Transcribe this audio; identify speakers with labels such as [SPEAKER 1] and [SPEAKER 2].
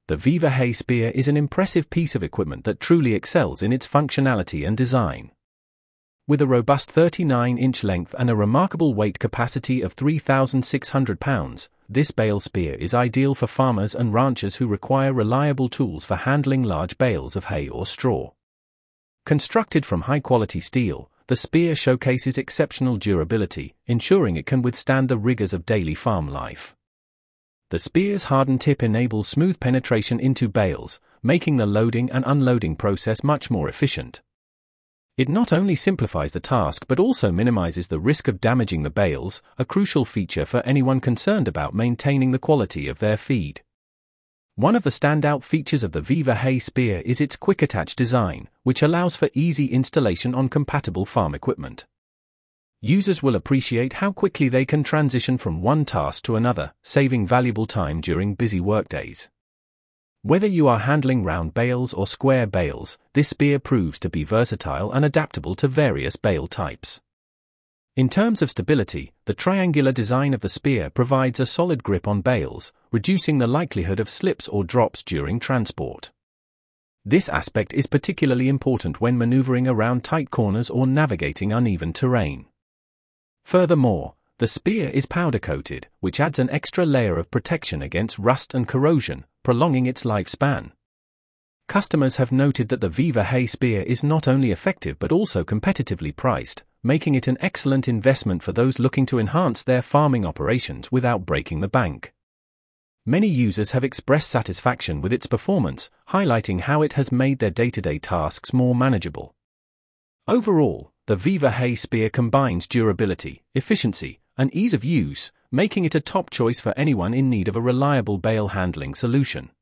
[SPEAKER 1] The Viva Hay Spear is an impressive piece of equipment that truly excels in its functionality and design. With a robust 39-inch length and a remarkable weight capacity of 3,600 pounds, this bale spear is ideal for farmers and ranchers who require reliable tools for handling large bales of hay or straw. Constructed from high-quality steel, the spear showcases exceptional durability, ensuring it can withstand the rigors of daily farm life. The spear's hardened tip enables smooth penetration into bales, making the loading and unloading process much more efficient. It not only simplifies the task but also minimizes the risk of damaging the bales, a crucial feature for anyone concerned about maintaining the quality of their feed. One of the standout features of the Viva Hay Spear is its quick-attach design, which allows for easy installation on compatible farm equipment. Users will appreciate how quickly they can transition from one task to another, saving valuable time during busy workdays. Whether you are handling round bales or square bales, this spear proves to be versatile and adaptable to various bale types. In terms of stability, the triangular design of the spear provides a solid grip on bales, reducing the likelihood of slips or drops during transport. This aspect is particularly important when maneuvering around tight corners or navigating uneven terrain. Furthermore, the spear is powder-coated, which adds an extra layer of protection against rust and corrosion, prolonging its lifespan. Customers have noted that the Viva Hay Spear is not only effective but also competitively priced, making it an excellent investment for those looking to enhance their farming operations without breaking the bank. Many users have expressed satisfaction with its performance, highlighting how it has made their day-to-day tasks more manageable. Overall, the Viva Hay Spear combines durability, efficiency, and ease of use, making it a top choice for anyone in need of a reliable bale handling solution.